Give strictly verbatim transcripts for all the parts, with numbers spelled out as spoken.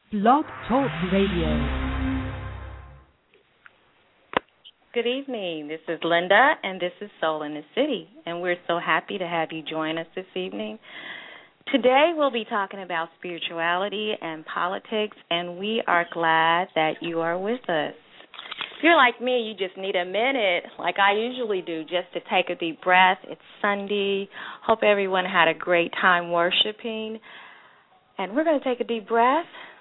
Blog Talk Radio. Good evening. This is Linda, and this is Soul in the City, and we're so happy to have you join us this evening. Today we'll be talking about spirituality and politics, and we are glad that you are with us. If you're like me, you just need a minute, like I usually do, just to take a deep breath. It's Sunday. Hope everyone had a great time worshiping. And we're going to take a deep breath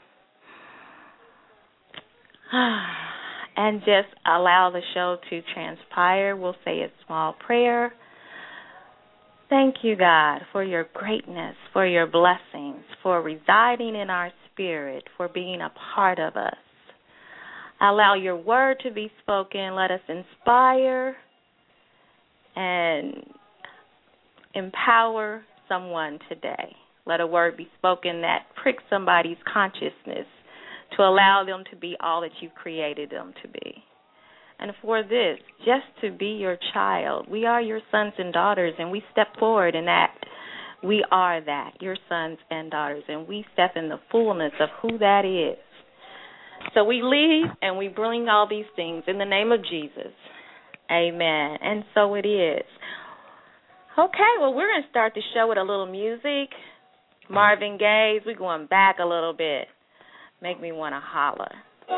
and just allow the show to transpire. We'll say a small prayer. Thank you, God, for your greatness, for your blessings, for residing in our spirit, for being a part of us. Allow your word to be spoken. Let us inspire and empower someone today. Let a word be spoken that pricks somebody's consciousness to allow them to be all that you've created them to be. And for this, just to be your child, we are your sons and daughters, and we step forward in that. We are that, your sons and daughters, and we step in the fullness of who that is. So we leave and we bring all these things in the name of Jesus. Amen. And so it is. Okay, well, we're going to start the show with a little music. Marvin Gaye, we're going back a little bit. Make me want to holler.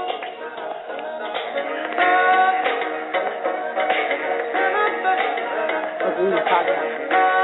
What were you talking about?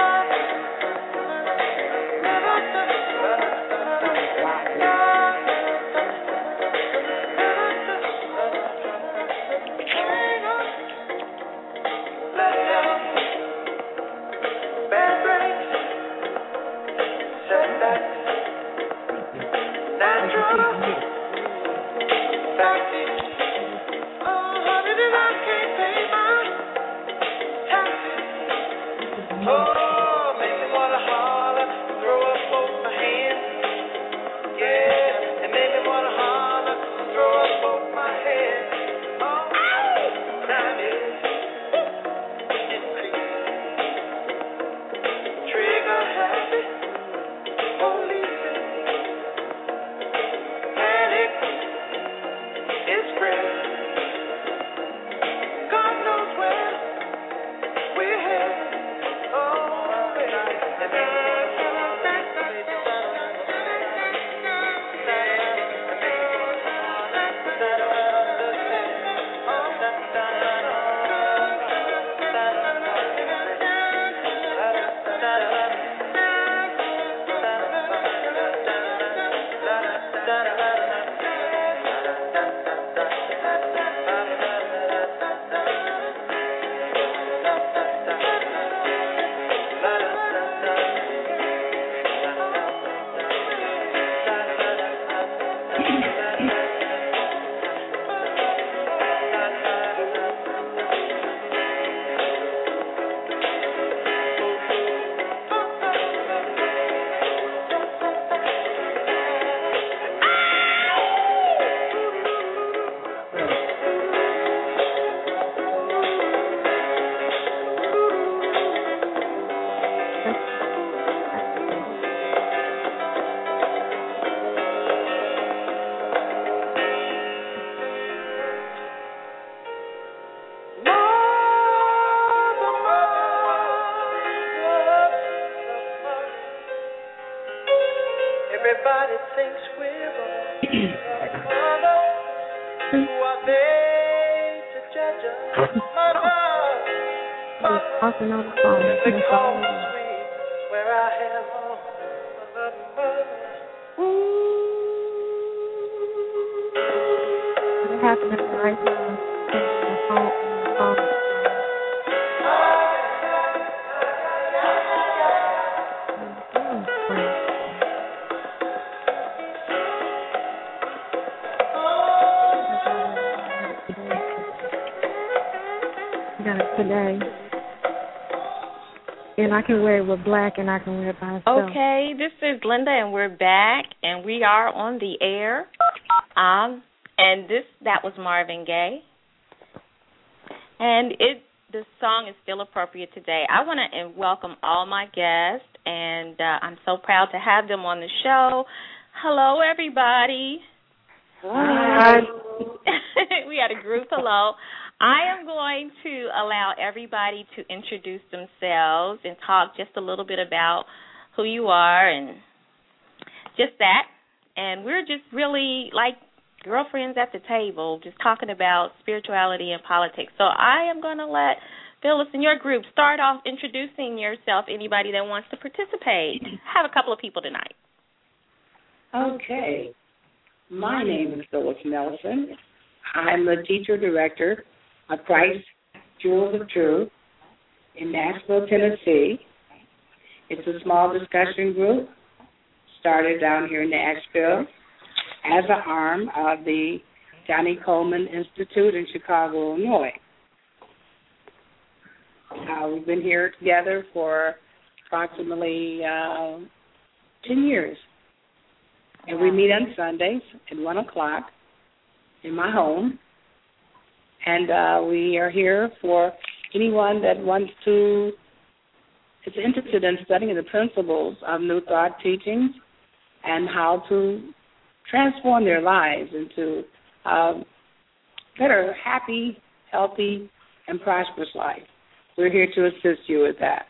Today, and I can wear it with black, and I can wear it by itself. Okay, this is Linda, and we're back, and we are on the air. Um, and this that was Marvin Gaye, and it the song is still appropriate today. I want to welcome all my guests, and uh, I'm so proud to have them on the show. Hello, everybody. Hi. We had a group. Hello. I am going to allow everybody to introduce themselves and talk just a little bit about who you are and just that. And we're just really like girlfriends at the table, just talking about spirituality and politics. So I am going to let Phyllis and your group start off introducing yourself, anybody that wants to participate. I have a couple of people tonight. Okay. My name is Phyllis Nelson. I'm the teacher director of Christ Jewels of Truth in Nashville, Tennessee. It's a small discussion group started down here in Nashville as an arm of the Johnny Coleman Institute in Chicago, Illinois. Uh, we've been here together for approximately uh, ten years. And we meet on Sundays at one o'clock in my home. And uh, we are here for anyone that wants to, is interested in studying the principles of New Thought teachings and how to transform their lives into a better, happy, healthy, and prosperous life. We're here to assist you with that.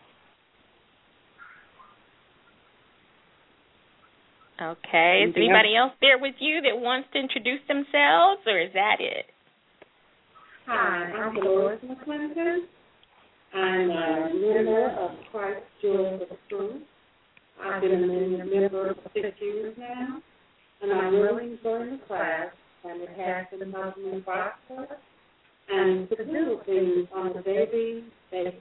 Okay. Is anybody else there with you that wants to introduce themselves, or is that it? Hi, I'm Dolores McClinton. I'm a member of Christ Jewels of Truth. I've been a member for six years now, and I'm really enjoying the class, and it has been helping me prosper and to do things on a daily basis.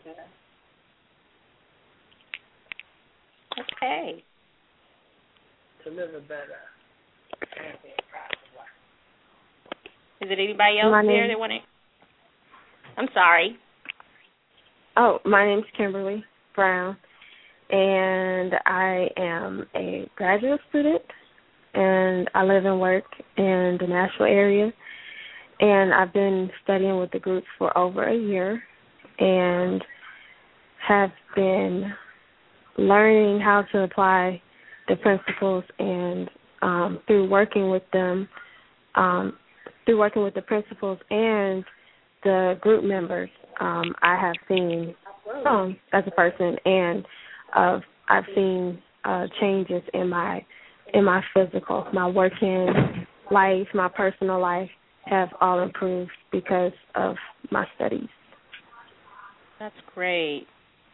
Okay. To live a better. Is it anybody else My there name- that want to? I'm sorry. Oh, my name's Kimberly Brown, and I am a graduate student, and I live and work in the Nashville area, and I've been studying with the group for over a year and have been learning how to apply the principles, and um, through working with them, um, through working with the principals and the group members, um, I have seen um, as a person, and uh, I've seen uh, changes in my in my physical, my working life, my personal life have all improved because of my studies. That's great.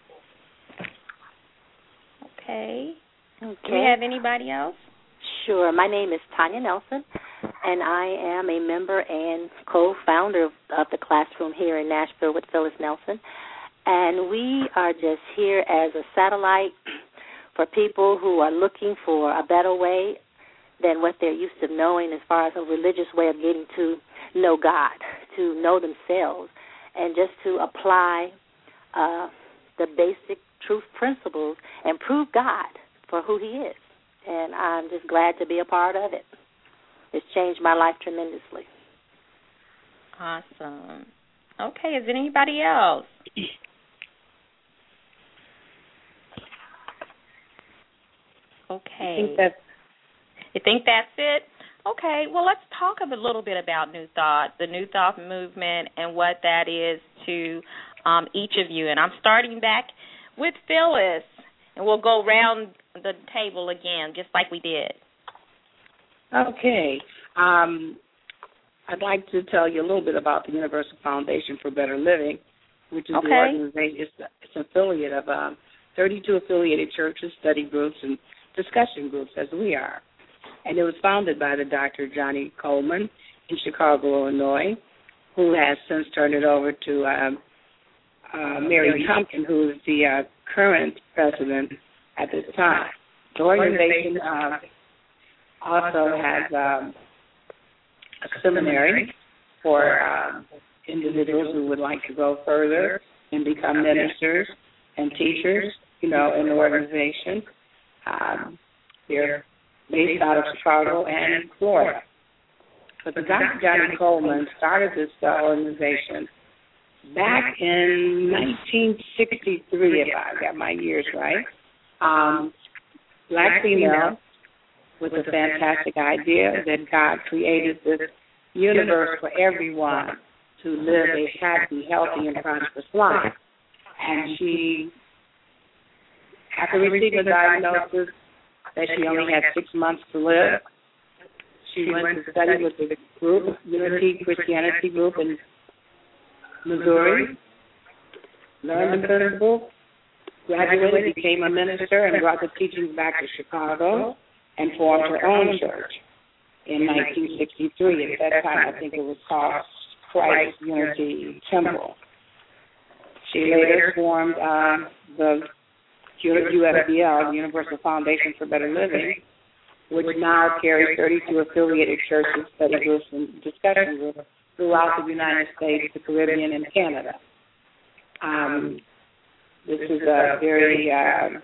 Okay. Okay. Do we have anybody else? Sure. My name is Tanya Nelson, and I am a member and co-founder of, of the classroom here in Nashville with Phyllis Nelson. And we are just here as a satellite for people who are looking for a better way than what they're used to knowing as far as a religious way of getting to know God, to know themselves, and just to apply uh, the basic truth principles and prove God for who he is. And I'm just glad to be a part of it. It's changed my life tremendously. Awesome. Okay, is there anybody else? Okay. I think that's You think that's it? Okay, well, let's talk a little bit about New Thought, the New Thought movement, and what that is to um, each of you. And I'm starting back with Phyllis, and we'll go around the table again, just like we did. okay. Um, I'd like to tell you a little bit about the Universal Foundation for Better Living, which is Okay. the organization. It's, it's an affiliate of um, thirty-two affiliated churches, study groups, and discussion groups, as we are. And it was founded by the Doctor Johnny Coleman in Chicago, Illinois, who has since turned it over to um, uh, Mary Tompkins, who is the uh, current president at this time. The organization uh, also has um, a seminary for um, individuals who would like to go further and become ministers and teachers, you know, in the organization. Um, they're based out of Chicago and Florida. But the Doctor Johnny Coleman started this uh, organization back in nineteen sixty-three, if I got my years right. Um, black female, with a fantastic idea that God created this universe for everyone to live a happy, healthy, and prosperous life. And she, after receiving a diagnosis that she only had six months to live, she went to study with the group, Unity Christianity Group in Missouri, learned the principles, graduated, became a minister, and brought the teachings back to Chicago and formed her own church in nineteen sixty-three. At that time, I think it was called Christ Unity Temple. She later formed um, the U F B L, the Universal Foundation for Better Living, which now carries thirty-two affiliated churches, study groups, and discussion groups throughout the United States, the Caribbean, and Canada. Um, this is a very uh,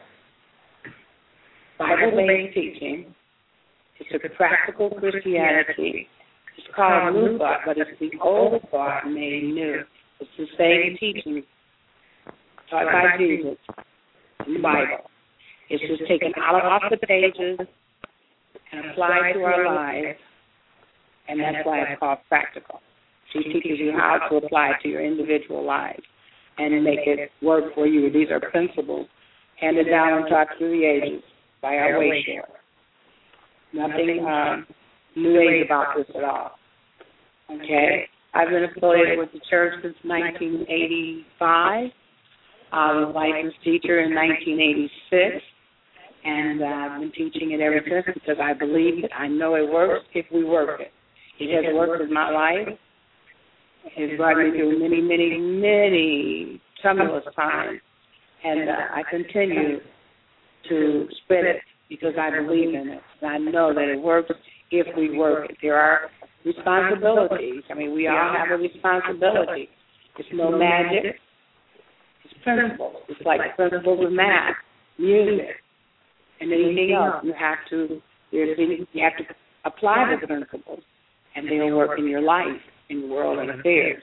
Bible-based teaching. It's a practical Christianity. It's called New Thought, but it's the old thought made new. It's the same teaching taught by Jesus in the Bible. It's just taken out off the pages and applied to our lives, and that's why it's called practical. She teaches you how to apply it to your individual lives and make it work for you. These are principles handed down and taught through the ages by our way share. Nothing uh, new age about this at all. Okay? I've been affiliated with the church since nineteen eighty-five. I was a licensed teacher in nineteen eighty-six, and uh, I've been teaching it ever since because I believe it. I know it works if we work it. It has worked in my life. It has brought me through many, many, many tumultuous times, and uh, I continue to spread it because I believe in it. I know that it works if we work it. There are responsibilities. I mean, we all have a responsibility. It's no magic. It's principles. It's like principles of math, music, and anything else. You have to, there's, you have to apply the principles, and they'll work in your life, in your world and affairs.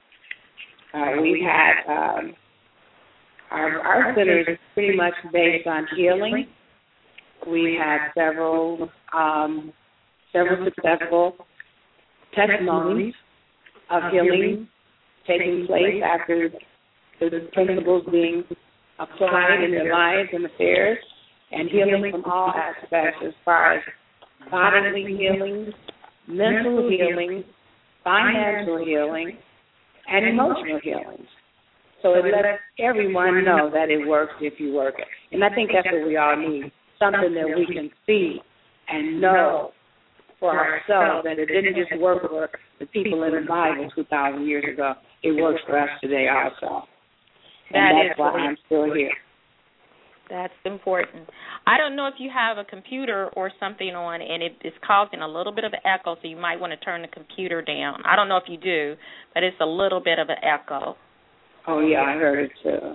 Uh, we had um, our, our center is pretty much based on healing. We had several um, several successful testimonies of healing taking place after the principles being applied in their lives and affairs, and healing from all aspects as far as bodily healing, mental healing, financial healing, and emotional healing. So it lets everyone know that it works if you work it. And I think that's what we all need, something that we can see and know for ourselves, that it didn't just work for the people in the Bible two thousand years ago. It works for us today also. That and that's is why I'm still here. That's important. I don't know if you have a computer or something on, and it is causing a little bit of an echo, so you might want to turn the computer down. I don't know if you do, but it's a little bit of an echo. Oh, yeah, I heard it too.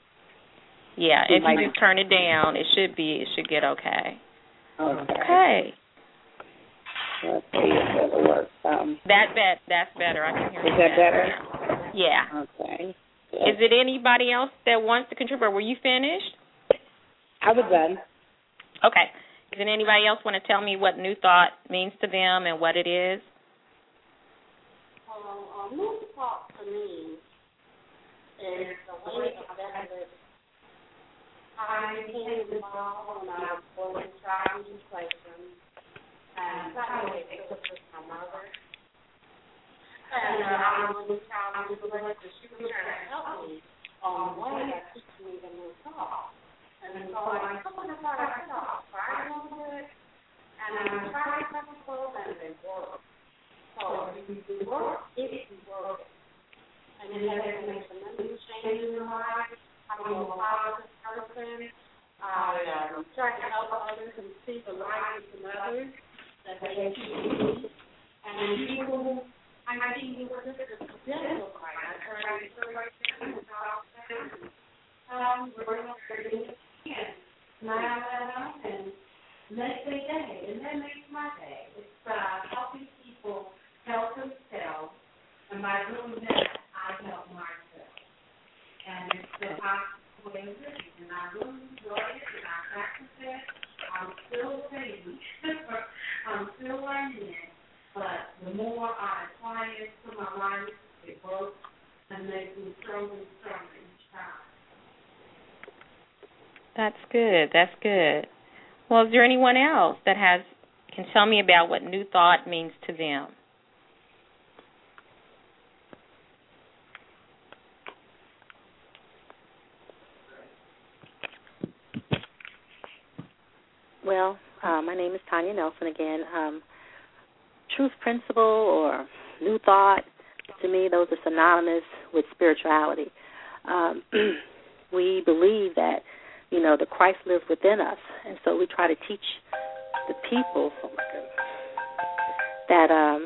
Yeah, if you just turn it down, it should be, it should get okay. Okay. Okay. Let's see if it works. Um, that, that, that's better. I can hear you. Is that better? Now. Yeah. Okay. Good. Is it anybody else that wants to contribute? Were you finished? I was done. Okay. Does anybody else want to tell me what New Thought means to them and what it is? Um, uh, New Thought to me is the way of better living. I became involved when I was going to child legislation, and that way it was with my mother. And uh, I was in child legislation. She was trying to help me on the way of teaching me the New Thought. And so I took it apart myself, tried a little bit, and I tried principles, and they work. So if you work, if you work, and you have to make some new changes in your life, I'm a positive person. I um, try to help others and see the light in others that they see. And people, I see you with this gentle light. I try to encourage them without saying, um, we're not going to smile at them and make their day, and that makes my day. It's uh, helping people help themselves, and by doing that, I help myself. And it's the possible way of living, and I really enjoy it, and I practice it. I'm still saving. learning it, but the more I apply it to my life, it works and makes me stronger and stronger each time. That's good. That's good. Well, is there anyone else that has can tell me about what New Thought means to them? Well, uh, my name is Tanya Nelson again. Um, truth principle or New Thought, to me, those are synonymous with spirituality. Um, we believe that, you know, the Christ lives within us, and so we try to teach the people oh my goodness, that um,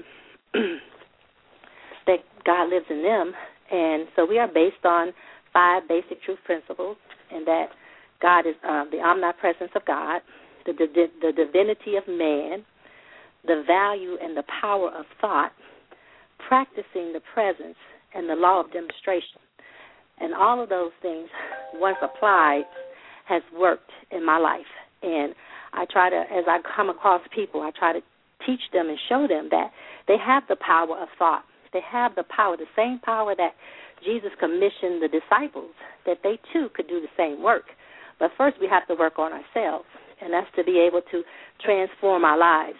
that God lives in them, and so we are based on five basic truth principles, and that God is um, the omnipresence of God, the, the, the divinity of man, the value and the power of thought, practicing the presence, and the law of demonstration. And all of those things, once applied, has worked in my life. And I try to, as I come across people, I try to teach them and show them that they have the power of thought. They have the power, the same power that Jesus commissioned the disciples, that they too could do the same work. But first we have to work on ourselves, and that's to be able to transform our lives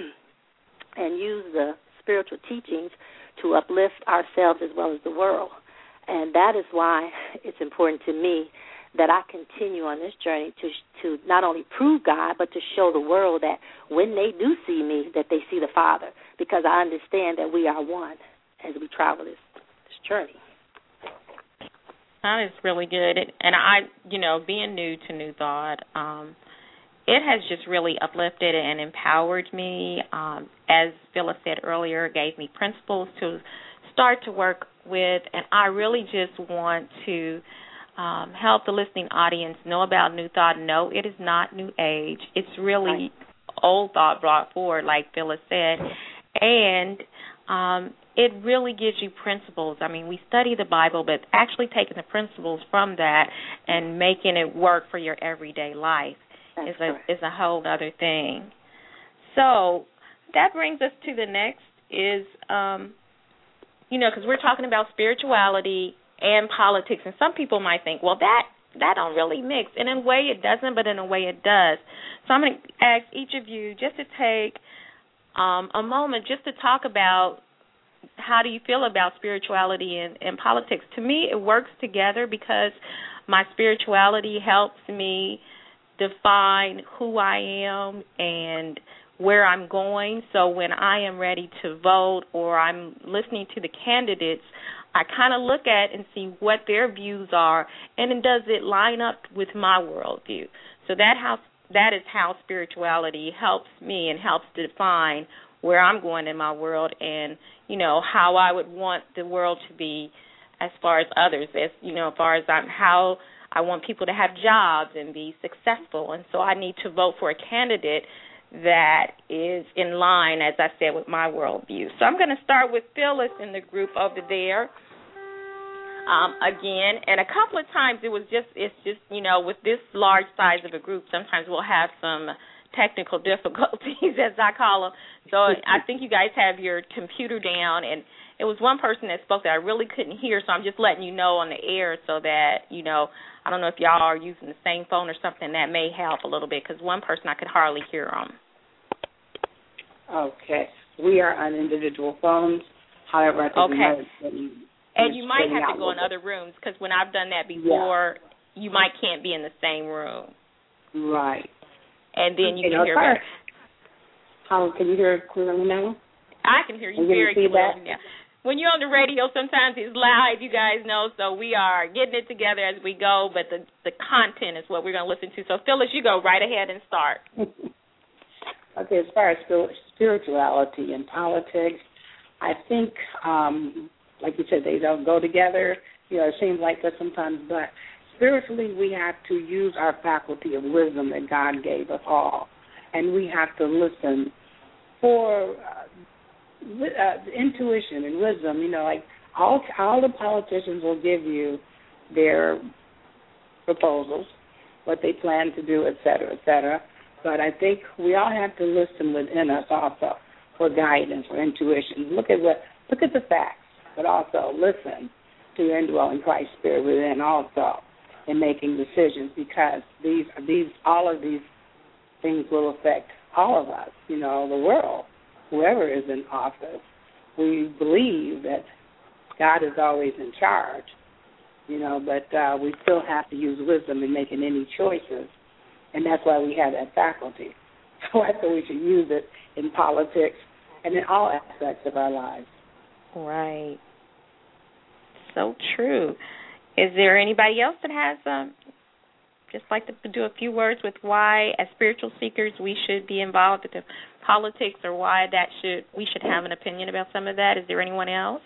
and use the spiritual teachings to uplift ourselves as well as the world. And that is why it's important to me that I continue on this journey to to not only prove God, but to show the world that when they do see me, that they see the Father, because I understand that we are one as we travel this, this journey. That is really good. And I, you know, being new to New Thought, um, it has just really uplifted and empowered me. Um, as Phyllis said earlier, it gave me principles to start to work with, and I really just want to um, help the listening audience know about New Thought. No, it is not New Age. It's really old thought brought forward, like Phyllis said, and um, it really gives you principles. I mean, we study the Bible, but actually taking the principles from that and making it work for your everyday life That's is a, is a whole other thing. So that brings us to the next is, um, you know, because we're talking about spirituality and politics, and some people might think, well, that that don't really mix. And in a way it doesn't, but in a way it does. So I'm going to ask each of you just to take um, a moment just to talk about how do you feel about spirituality and, and politics. To me, it works together because my spirituality helps me define who I am and where I'm going. So when I am ready to vote or I'm listening to the candidates, I kind of look at and see what their views are, and then does it line up with my worldview. So that how that is how spirituality helps me and helps to define where I'm going in my world and, you know, how I would want the world to be as far as others, as, you know, as far as I'm, how I want people to have jobs and be successful. And so I need to vote for a candidate that is in line, as I said, with my worldview. So I'm going to start with Phyllis in the group over there. Um, again, and a couple of times it was just, it's just, you know, with this large size of a group, sometimes we'll have some technical difficulties, as I call them. So I think you guys have your computer down, and it was one person that spoke that I really couldn't hear, so I'm just letting you know on the air so that, you know, I don't know if y'all are using the same phone or something, that may help a little bit, because one person I could hardly hear them. Okay. We are on individual phones. However, I think okay. we might, and you might have to go in other rooms, because when I've done that before, yeah. you might can't be in the same room. Right. And then you okay, can hear better. How can you hear clearly now? I can hear you can very you clearly now. When you're on the radio, sometimes it's loud, you guys know, so we are getting it together as we go, but the, the content is what we're going to listen to. So, Phyllis, you go right ahead and start. Okay, as far as spirituality and politics, I think, um, like you said, they don't go together. You know, it seems like that sometimes, but spiritually we have to use our faculty of wisdom that God gave us all, and we have to listen for uh, uh, intuition and wisdom. You know, like all all the politicians will give you their proposals, what they plan to do, et cetera, et cetera. But I think we all have to listen within us also. for guidance, for intuition. Look at what look at the facts, but also listen to your indwelling Christ Spirit within also in making decisions, because these these all of these things will affect all of us, you know, the world, whoever is in office. We believe that God is always in charge, you know, but uh, we still have to use wisdom in making any choices, and that's why we have that faculty. So I think we should use it in politics and in all aspects of our lives. Right. So true. Is there anybody else that has um, just like to do a few words with why, as spiritual seekers, we should be involved with the politics, or why that should we should have an opinion about some of that? Is there anyone else?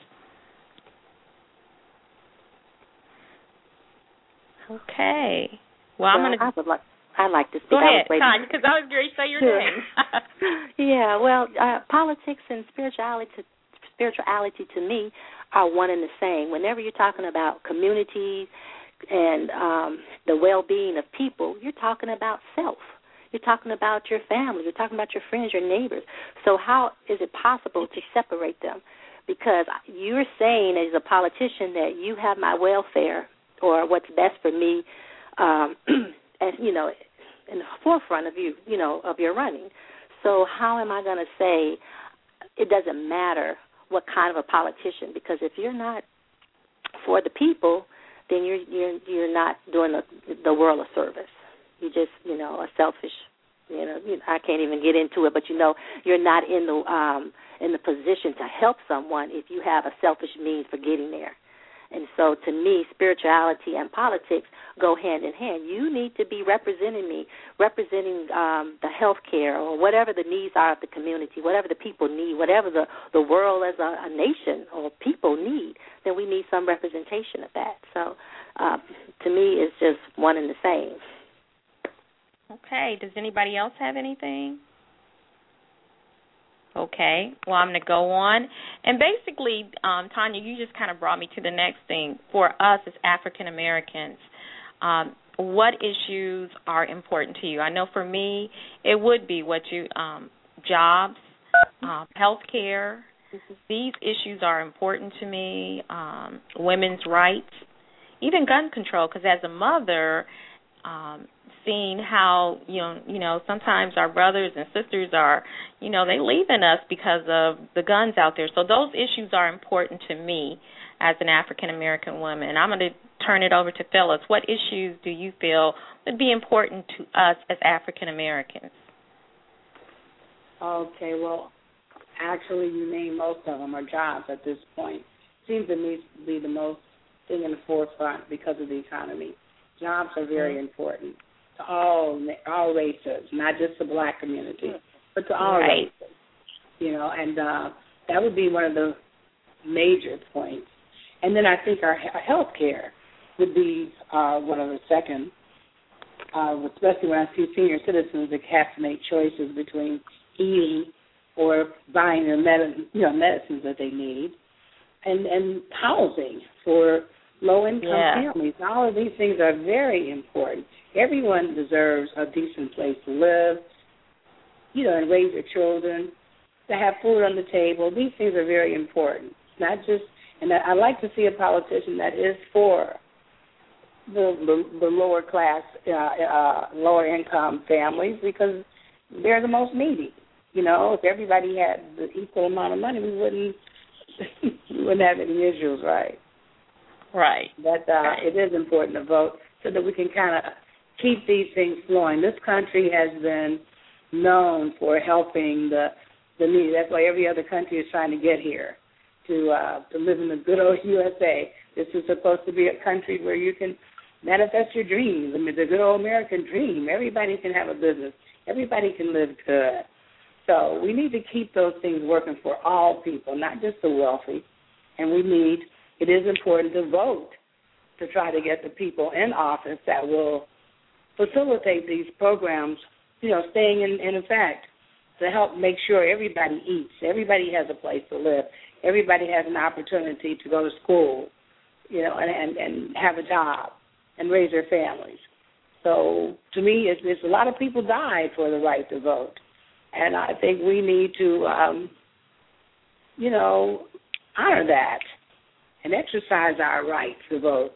Okay. Well, I'm well, going to. I would like. I'd like to speak. Go ahead, Tanya, because I was going to say your name. Yeah. Well, uh, politics and spirituality, spirituality to me, are one and the same. Whenever you're talking about communities and um, the well-being of people, you're talking about self. You're talking about your family. You're talking about your friends, your neighbors. So how is it possible to separate them? Because you're saying as a politician that you have my welfare or what's best for me, um, as you know, in the forefront of you, you know, of your running. So how am I going to say it doesn't matter what kind of a politician? Because if you're not for the people, then you're you're you're not doing the, the world a service. You just, you know, a selfish, you know, I can't even get into it, but you know, you're not in the um, in the position to help someone if you have a selfish means for getting there. And so to me, spirituality and politics go hand in hand. You need to be representing me, representing um, the health care or whatever the needs are of the community, whatever the people need, whatever the, the world as a, a nation or people need, then we need some representation of that. So uh, to me, it's just one and the same. Okay. Does anybody else have anything? Okay. Well, I'm going to go on. And basically, um, Tanya, you just kind of brought me to the next thing. For us as African Americans, um, what issues are important to you? I know for me, it would be what you um, jobs, um, health care. These issues are important to me. Um, women's rights, even gun control. Because as a mother, um, seeing how, you know, you know, sometimes our brothers and sisters are, you know, they leaving us because of the guns out there. So those issues are important to me as an African-American woman. And I'm going to turn it over to Phyllis. What issues do you feel would be important to us as African-Americans? Okay, well, actually you named most of them are jobs at this point. Seems to me to be the most thing in the forefront because of the economy. Jobs are very mm-hmm. important. To all all races, not just the black community, but to all right. races. You know, and uh, that would be one of the major points. And then I think our, our health care would be uh, one of the second, uh, especially when I see senior citizens that have to make choices between eating or buying their med- you know, medicines that they need, and, and housing for low-income yeah. families. All of these things are very important. Everyone deserves a decent place to live, you know, and raise their children, to have food on the table. These things are very important. Not just, and I like to see a politician that is for the the, the lower class, uh, uh, lower income families, because they're the most needy. You know, if everybody had the equal amount of money, we wouldn't we wouldn't have any issues, right? Right. But uh, it is important to vote so that we can kind of keep these things flowing. This country has been known for helping the the needy. That's why every other country is trying to get here to uh, to live in the good old U S A. This is supposed to be a country where you can manifest your dreams. I mean, the good old American dream. Everybody can have a business. Everybody can live good. So we need to keep those things working for all people, not just the wealthy. And we need, it is important to vote to try to get the people in office that will facilitate these programs, you know, staying in, in effect to help make sure everybody eats, everybody has a place to live, everybody has an opportunity to go to school, you know, and, and, and have a job and raise their families. So to me, it's, it's a lot of people died for the right to vote. And I think we need to um, you know, honor that and exercise our right to vote.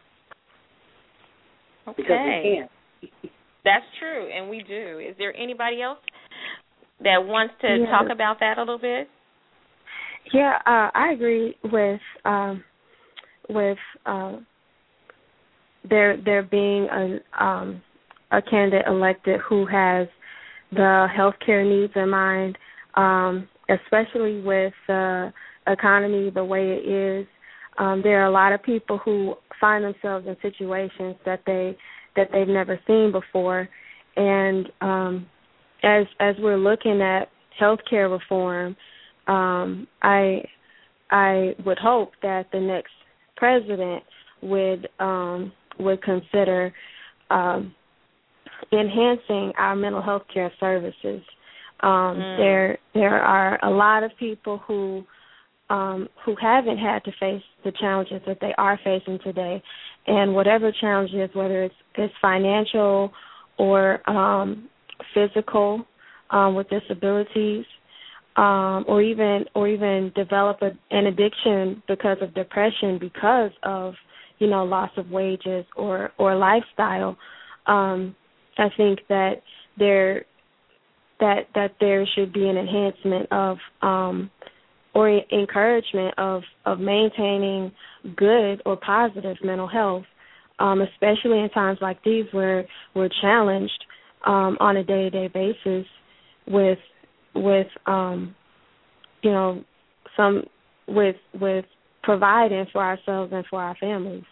Okay. Because we can. That's true, and we do. Is there anybody else that wants to yeah. talk about that a little bit? Yeah, uh, I agree with um, with uh, there there being a um, a candidate elected who has the healthcare needs in mind, um, especially with the economy the way it is. Um, there are a lot of people who find themselves in situations that they that they've never seen before, and um, as as we're looking at healthcare reform, um, I I would hope that the next president would um, would consider um, enhancing our mental health care services. Um, mm. There there are a lot of people who um, who haven't had to face the challenges that they are facing today, and whatever challenges, whether it's it's financial or um, physical, um, with disabilities, um, or even or even develop a, an addiction because of depression, because of you know loss of wages or or lifestyle. Um, I think that there that that there should be an enhancement of um, or encouragement of, of maintaining good or positive mental health, um, especially in times like these where we're challenged um, on a day-to-day basis with with um, you know some with with providing for ourselves and for our families.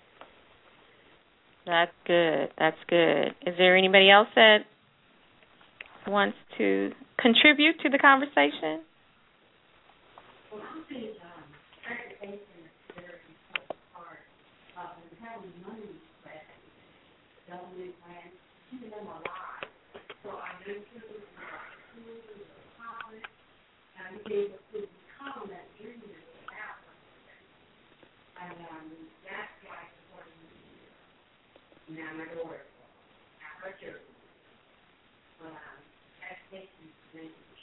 That's good. That's good. Is there anybody else that wants to contribute to the conversation? Well, I think um, education is a very important part of having money plans, government plans, keeping them alive. So I think this is schools and college, and be able to become that dream that they have. And um, that's why it's important to me. Now my daughter, not her children, but um, education is very important.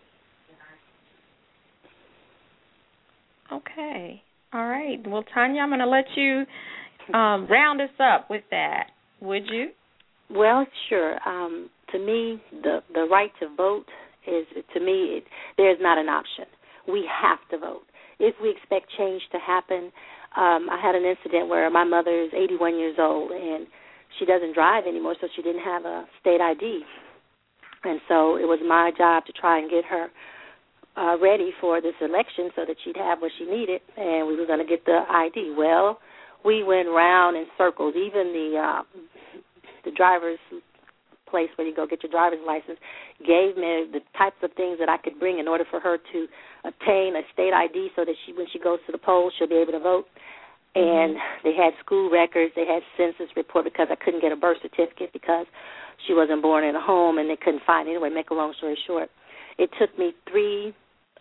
Okay. All right. Well, Tanya, I'm going to let you um, round us up with that. Would you? Well, sure. Um, to me, the, the right to vote is, to me, it, there's not an option. We have to vote. If we expect change to happen, um, I had an incident where my mother is eighty-one years old, and she doesn't drive anymore, so she didn't have a state I D. And so it was my job to try and get her Uh, ready for this election so that she'd have what she needed, and we were going to get the I D. Well, we went round in circles. Even the uh, the driver's place where you go get your driver's license gave me the types of things that I could bring in order for her to obtain a state I D so that she, when she goes to the polls, she'll be able to vote. And mm-hmm. they had school records, they had census report, because I couldn't get a birth certificate because she wasn't born in a home, and they couldn't find it. Anyway, make a long story short, it took me three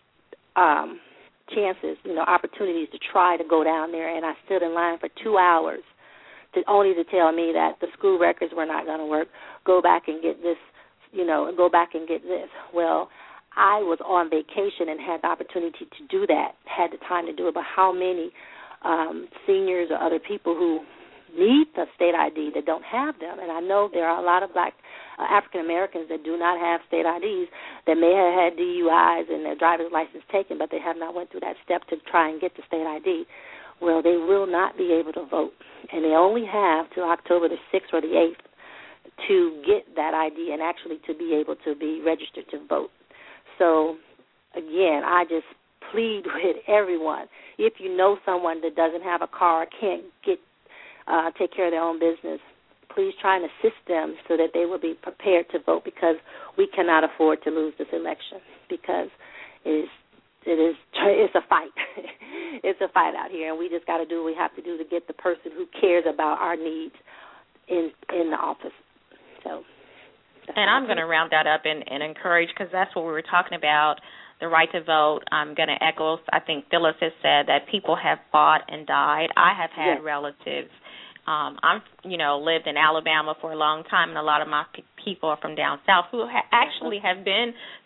Um, chances, you know, opportunities to try to go down there, and I stood in line for two hours to only to tell me that the school records were not going to work. Go back and get this, you know, go back and get this. Well, I was on vacation and had the opportunity to do that, had the time to do it, but how many um, seniors or other people who need the state I D that don't have them? And I know there are a lot of black uh, African Americans that do not have state I Ds that may have had D U Is and their driver's license taken, but they have not went through that step to try and get the state I D. Well, they will not be able to vote, and they only have till October the sixth or the eighth to get that I D and actually to be able to be registered to vote. So, again, I just plead with everyone. If you know someone that doesn't have a car, can't get Uh, take care of their own business, please try and assist them so that they will be prepared to vote, because we cannot afford to lose this election, because it is it is it's a fight. It's a fight out here, and we just got to do what we have to do to get the person who cares about our needs in in the office. So, and I'm going to round that up and, and encourage, because that's what we were talking about, the right to vote. I'm going to echo, I think Phyllis has said that people have fought and died. I have had yes. relatives. Um, I'm, you know, lived in Alabama for a long time, and a lot of my p- people are from down south who ha- actually have been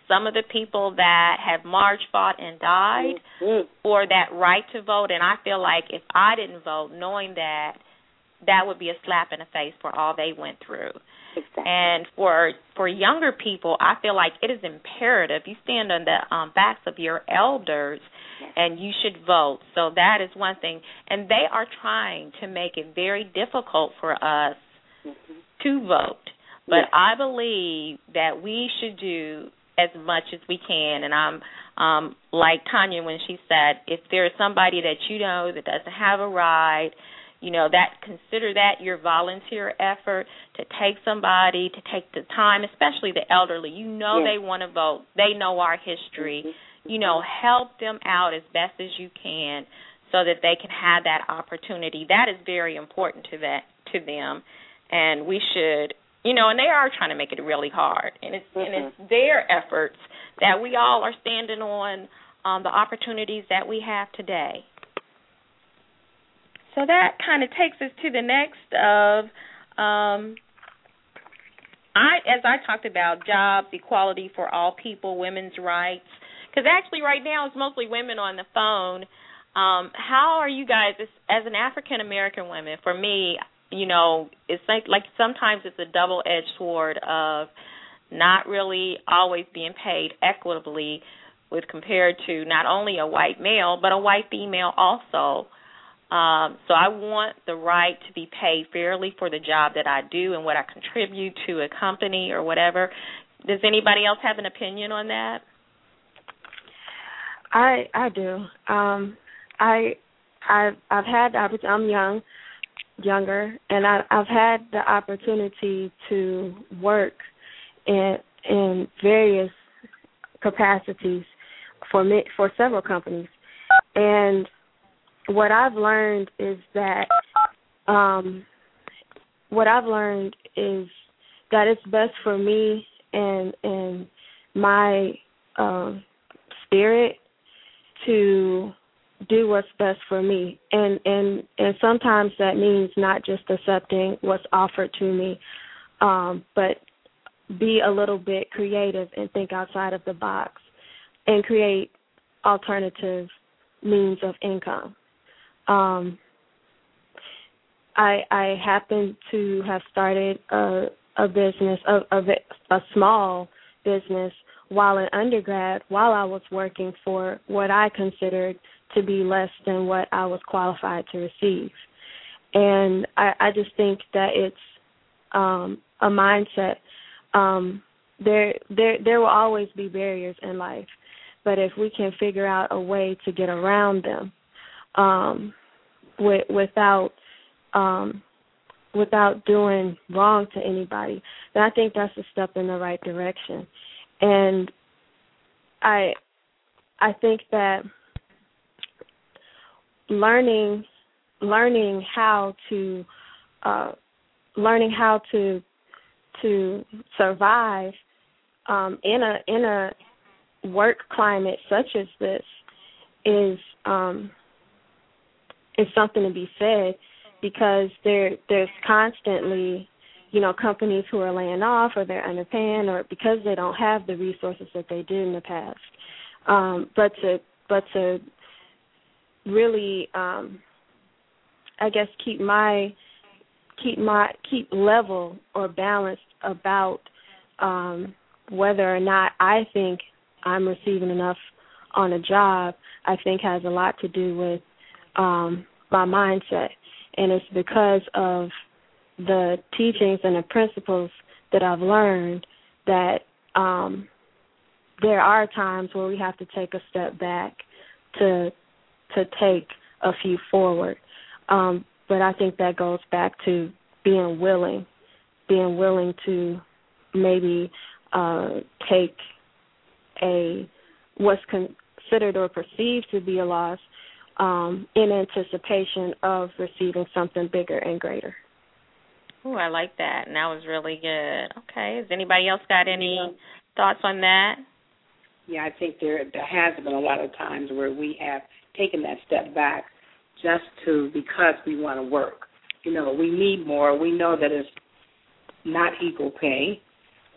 some of the people that have marched, fought, and died mm-hmm. for that right to vote. And I feel like if I didn't vote, knowing that, that would be a slap in the face for all they went through. Exactly. And for for younger people, I feel like it is imperative. You stand on the um, backs of your elders, yes. and you should vote. So that is one thing. And they are trying to make it very difficult for us mm-hmm. to vote. But yes. I believe that we should do as much as we can. And I'm um, like Tanya when she said, if there is somebody that you know that doesn't have a ride, you know, that consider that your volunteer effort to take somebody, to take the time, especially the elderly. You know yes. they want to vote. They know our history. Mm-hmm. You know, help them out as best as you can so that they can have that opportunity. That is very important to that to them. And we should, you know, and they are trying to make it really hard. And it's, mm-hmm. and it's their efforts that we all are standing on um, the opportunities that we have today. So that kind of takes us to the next of, um, I as I talked about, jobs, equality for all people, women's rights. Because actually right now it's mostly women on the phone. Um, how are you guys, as, as an African-American woman, for me, you know, it's like, like sometimes it's a double-edged sword of not really always being paid equitably with compared to not only a white male, but a white female also. Um, so I want the right to be paid fairly for the job that I do and what I contribute to a company or whatever. Does anybody else have an opinion on that? I I do. Um, I I've I've had the opportunity. I'm young, younger, and I, I've had the opportunity to work in in various capacities for me, for several companies, and what I've learned is that um, what I've learned is that it's best for me and and my um, spirit to do what's best for me, and and and sometimes that means not just accepting what's offered to me, um, but be a little bit creative and think outside of the box and create alternative means of income. Um, I I happen to have started a a business, a, a, a small business while in undergrad, while I was working for what I considered to be less than what I was qualified to receive. And I, I just think that it's um, a mindset. Um, there, there, there will always be barriers in life, but if we can figure out a way to get around them, um, with, without um, without doing wrong to anybody, then I think that's a step in the right direction. And I I think that learning learning how to uh, learning how to to survive um, in a in a work climate such as this is um, is something to be said, because there there's constantly, you know, companies who are laying off or they're underpaying or because they don't have the resources that they did in the past. Um, but to but to really, um, I guess, keep my keep my keep level or balanced about um, whether or not I think I'm receiving enough on a job, I think has a lot to do with um, my mindset. And it's because of the teachings and the principles that I've learned that um, there are times where we have to take a step back to to take a few forward. Um, but I think that goes back to being willing, being willing to maybe uh, take a what's considered or perceived to be a loss um, in anticipation of receiving something bigger and greater. Oh, I like that. And that was really good. Okay. Has anybody else got any yeah. thoughts on that? Yeah, I think there there has been a lot of times where we have taken that step back just to because we want to work. You know, we need more. We know that it's not equal pay,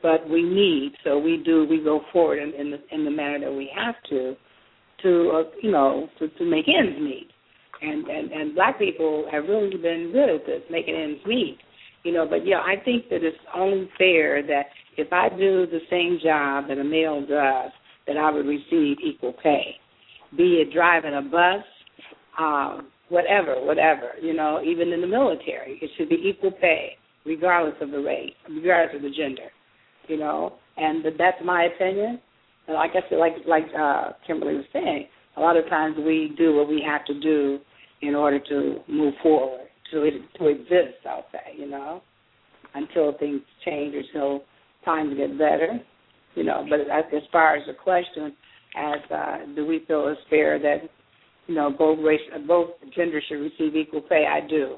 but we need, so we do, we go forward in, in, the, in the manner that we have to, to uh, you know, to, to make ends meet. And, and, and black people have really been good at this, making ends meet. You know, but, yeah, I think that it's only fair that if I do the same job that a male does, that I would receive equal pay, be it driving a bus, um, whatever, whatever, you know, even in the military. It should be equal pay, regardless of the race, regardless of the gender, you know. And that's my opinion. And like I said, like, like uh, Kimberly was saying, a lot of times we do what we have to do in order to move forward. To, to exist, I'll say, you know, until things change or until times get better, you know. But as, as far as the question, as uh, do we feel it's fair that, you know, both race, both genders should receive equal pay? I do.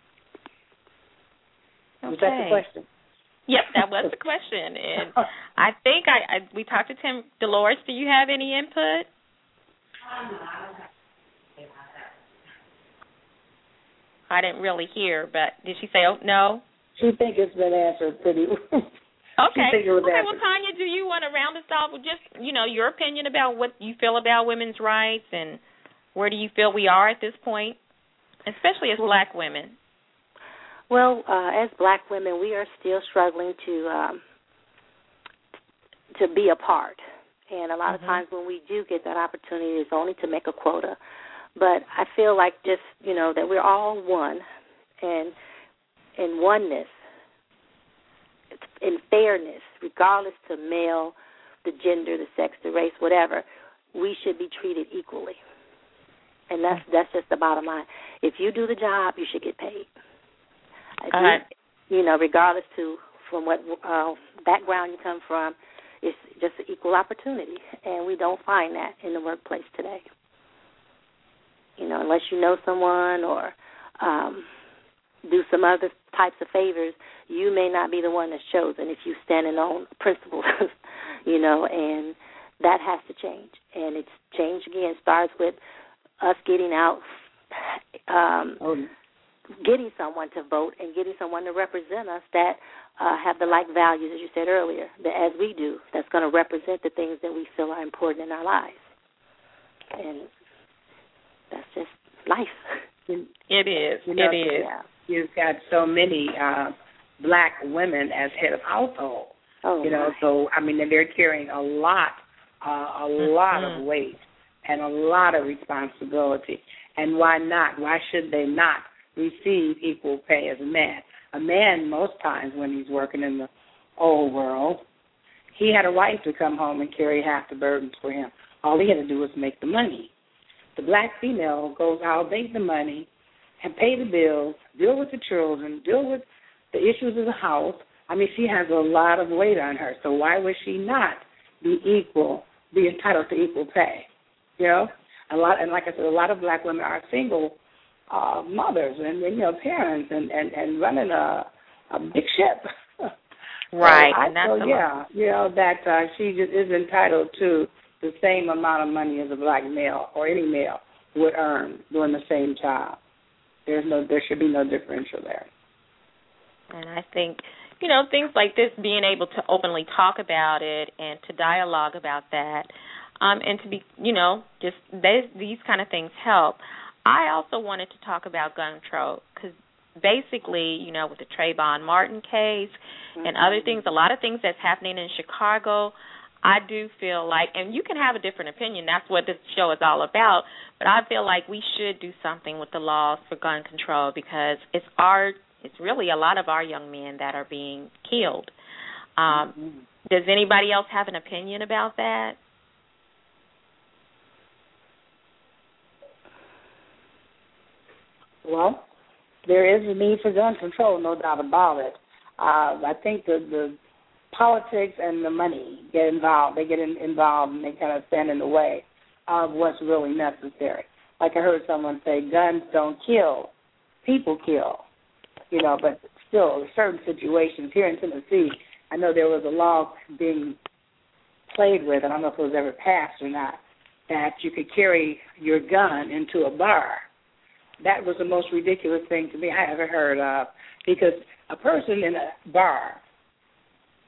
Okay. Was that the question? Yep, that was the question. And I think I, I we talked to Tim Dolores. Do you have any input? I didn't really hear, but did she say, oh, no? She thinks it's been answered pretty well. Okay. Okay, well, Tanya, do you want to round us off with just, you know, your opinion about what you feel about women's rights and where do you feel we are at this point, especially as black women? Well, uh, as black women, we are still struggling to um, to be a part. And a lot mm-hmm. of times when we do get that opportunity, it's only to make a quota. But I feel like just, you know, that we're all one, and in oneness, in fairness, regardless to male, the gender, the sex, the race, whatever, we should be treated equally. And that's that's just the bottom line. If you do the job, you should get paid. Uh, you, you know, regardless to from what uh, background you come from, it's just an equal opportunity, and we don't find that in the workplace today. You know, unless you know someone or um, do some other types of favors, you may not be the one that's chosen if you standing on principles, you know, and that has to change. And it's changed again. It starts with us getting out, um, oh. getting someone to vote and getting someone to represent us that uh, have the like values, as you said earlier, that as we do, that's going to represent the things that we feel are important in our lives. And that's just life. It is. You know, it is. Yeah. You've got so many uh, black women as head of household. Oh, you know, my. so, I mean, they're carrying a lot, uh, a mm-hmm. lot of weight and a lot of responsibility. And why not? Why should they not receive equal pay as a man? A man, most times when he's working in the old world, he had a wife to come home and carry half the burdens for him. All he had to do was make the money. The black female goes out, make the money, and pay the bills, deal with the children, deal with the issues of the house. I mean, she has a lot of weight on her, so why would she not be equal, be entitled to equal pay? You know, a lot, and like I said, a lot of black women are single uh, mothers and, and you know parents and, and, and running a, a big ship. Right, so I and that's feel, yeah, you know that uh, she just is entitled to the same amount of money as a black male or any male would earn doing the same job. There's no, there should be no differential there. And I think, you know, things like this, being able to openly talk about it and to dialogue about that, um, and to be, you know, just they, these kind of things help. I also wanted to talk about gun control because basically, you know, with the Trayvon Martin case mm-hmm. and other things, a lot of things that's happening in Chicago, I do feel like, and you can have a different opinion, that's what this show is all about, but I feel like we should do something with the laws for gun control because it's our, it's really a lot of our young men that are being killed. Um, mm-hmm. Does anybody else have an opinion about that? Well, there is a need for gun control, no doubt about it. Uh, I think the, the politics and the money get involved. They get in, involved and they kind of stand in the way of what's really necessary. Like I heard someone say, guns don't kill, people kill. You know, but still, certain situations here in Tennessee, I know there was a law being played with, I don't know if it was ever passed or not, that you could carry your gun into a bar. That was the most ridiculous thing to me I ever heard of, because a person in a bar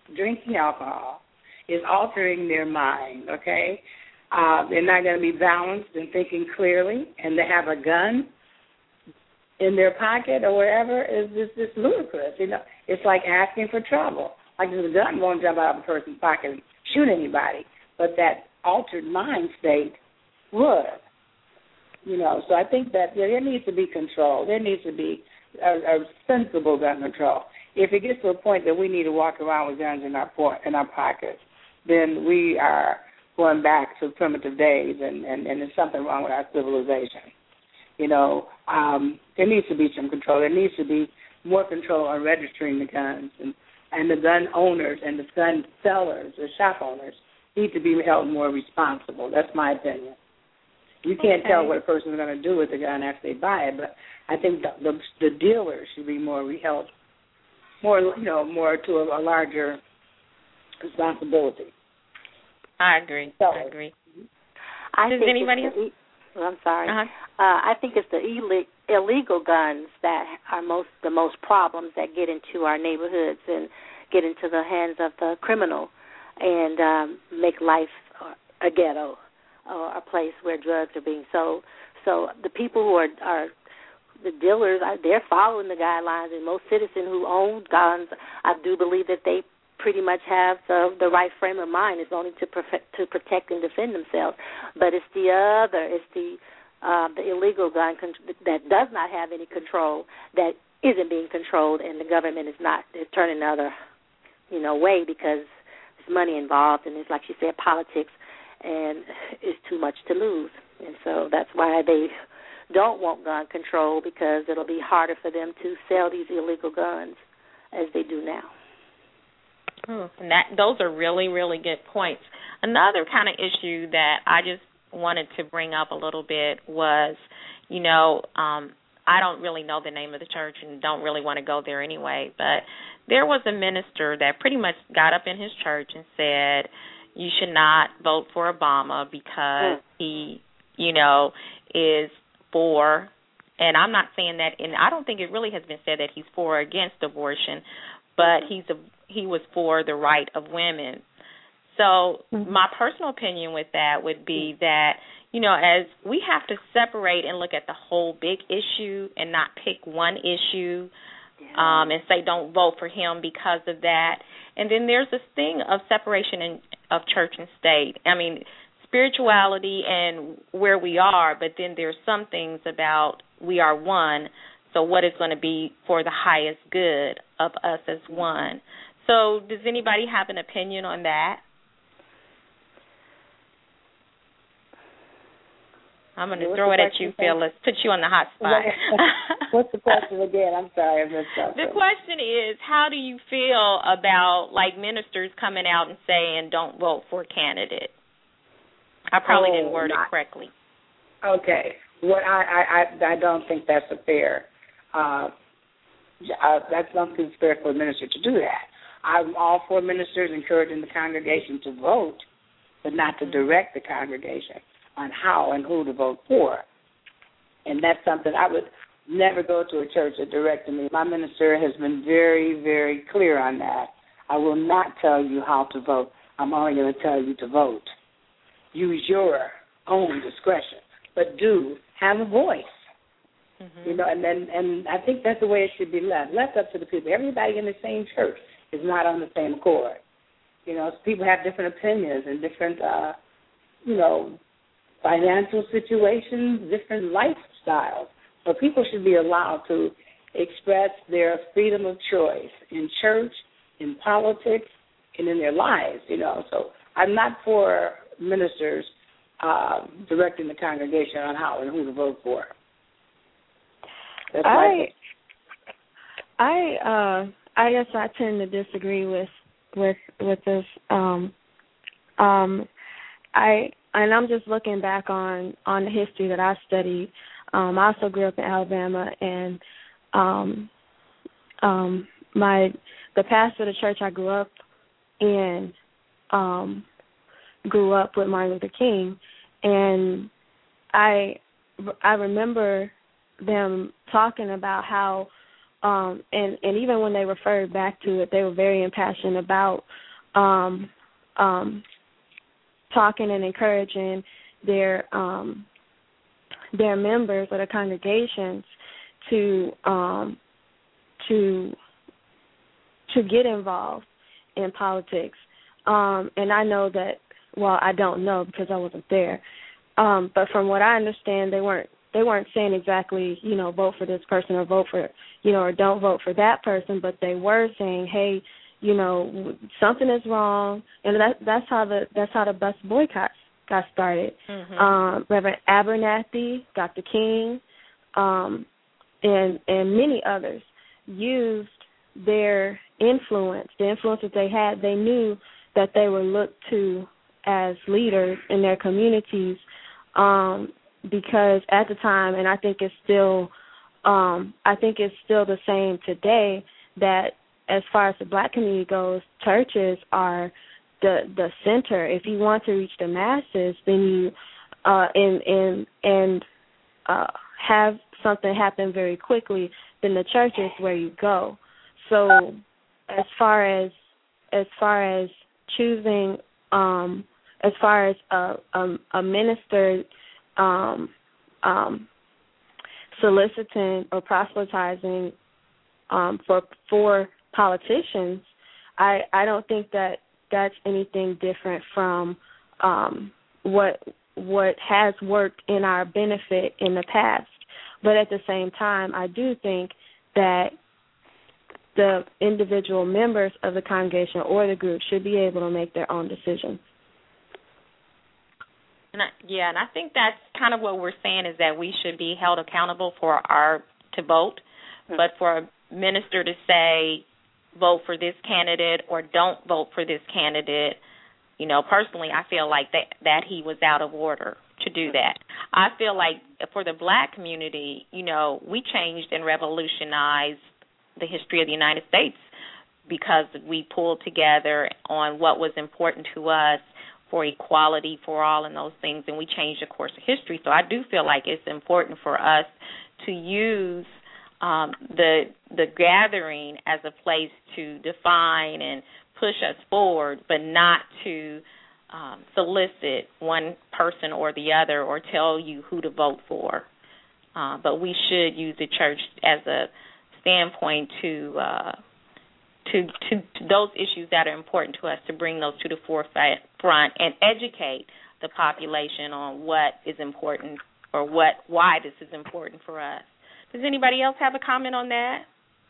drinking alcohol is altering their mind, okay? Uh, they're not going to be balanced and thinking clearly, and they have a gun in their pocket or wherever is just, just ludicrous. You know, it's like asking for trouble. Like the gun won't jump out of a person's pocket and shoot anybody, but that altered mind state would. You know, so I think that yeah, there needs to be control. There needs to be a, a sensible gun control. If it gets to a point that we need to walk around with guns in our po- in our pockets, then we are going back to primitive days, and, and, and there's something wrong with our civilization. You know, um, there needs to be some control. There needs to be more control on registering the guns, and, and the gun owners and the gun sellers, the shop owners, need to be held more responsible. That's my opinion. You can't okay. tell what a person is going to do with the gun after they buy it, but I think the, the, the dealers should be more held, more you know, more to a, a larger responsibility. I agree. So, I agree. I Does think anybody else? The, well, I'm sorry. Uh-huh. Uh, I think it's the ille- illegal guns that are most the most problems that get into our neighborhoods and get into the hands of the criminal and um, make life a ghetto or a place where drugs are being sold. So the people who are, are the dealers, they're following the guidelines, and most citizens who own guns, I do believe that they pretty much have the, the right frame of mind. It's only to perfect, to protect and defend themselves. But it's the other, it's the uh, the illegal gun con- that does not have any control, that isn't being controlled, and the government is not is turning the other, you know, way because there's money involved, and it's like she said, politics, and it's too much to lose. And so that's why they don't want gun control, because it'll be harder for them to sell these illegal guns as they do now. Oh, and that, those are really, really good points. Another kind of issue that I just wanted to bring up a little bit was, you know, um, I don't really know the name of the church and don't really want to go there anyway, but there was a minister that pretty much got up in his church and said, you should not vote for Obama because mm. he, you know, is for, and I'm not saying that, and I don't think it really has been said that he's for or against abortion, but he's a, he was for the right of women. So mm-hmm. my personal opinion with that would be that, you know, as we have to separate and look at the whole big issue and not pick one issue yeah. um, and say don't vote for him because of that. And then there's this thing of separation in, of church and state. I mean, spirituality and where we are, but then there's some things about we are one, so what is going to be for the highest good of us as one. So does anybody have an opinion on that? I'm going to throw it at you, Phyllis. Put you on the hot spot. What's the question again? I'm sorry. I missed something. The question is, how do you feel about, like, ministers coming out and saying don't vote for a candidate? I probably oh, didn't word not, it correctly. Okay. What I, I, I, I don't think that's a fair. Uh, uh, that's not fair for a minister to do that. I'm all for ministers encouraging the congregation to vote, but not to direct the congregation on how and who to vote for. And that's something I would never go to a church that directed me. My minister has been very, very clear on that. I will not tell you how to vote. I'm only going to tell you to vote. Use your own discretion, but do have a voice. Mm-hmm. You know, and then and I think that's the way it should be left. Left up to the people. Everybody in the same church is not on the same accord. You know, people have different opinions and different, uh, you know, financial situations, different lifestyles. So people should be allowed to express their freedom of choice in church, in politics, and in their lives, you know. So I'm not for ministers uh, directing the congregation on how and who to vote for. That's I, I, uh, I guess I tend to disagree with with with this. Um, um, I and I'm just looking back on, on the history that I studied. Um, I also grew up in Alabama, and um, um, my the pastor of the church I grew up in um, grew up with Martin Luther King, and I I remember them talking about how um, and, and even when they referred back to it, they were very impassioned about um, um, talking and encouraging their um, their members or their congregations to um, to to get involved in politics. Um, and I know that, well, I don't know because I wasn't there. Um, but from what I understand, they weren't they weren't saying exactly, you know, vote for this person or vote for, you know, or don't vote for that person. But they were saying, hey, you know, something is wrong, and that that's how the that's how the bus boycott got started. Mm-hmm. Um, Reverend Abernathy, Doctor King, um, and and many others used their influence, the influence that they had. They knew that they were looked to as leaders in their communities, um, because at the time, and I think it's still, um, I think it's still the same today, that as far as the black community goes, churches are the the center. If you want to reach the masses, then you uh, and and and uh, have something happen very quickly, then the church is where you go. So as far as as far as choosing, um, as far as a, a, a minister um, um, soliciting or proselytizing um, for for politicians, I, I don't think that that's anything different from um, what what has worked in our benefit in the past. But at the same time, I do think that the individual members of the congregation or the group should be able to make their own decisions. And I, yeah, and I think that's kind of what we're saying, is that we should be held accountable for our to vote, mm-hmm. but for a minister to say vote for this candidate or don't vote for this candidate, you know, personally I feel like that, that he was out of order to do that. I feel like for the black community, you know, we changed and revolutionized the history of the United States because we pulled together on what was important to us for equality for all and those things, and we changed the course of history. So I do feel like it's important for us to use um, the the gathering as a place to define and push us forward, but not to um, solicit one person or the other or tell you who to vote for. Uh, but we should use the church as a standpoint to, uh, to to to those issues that are important to us, to bring those to the forefront and educate the population on what is important or what why this is important for us. Does anybody else have a comment on that?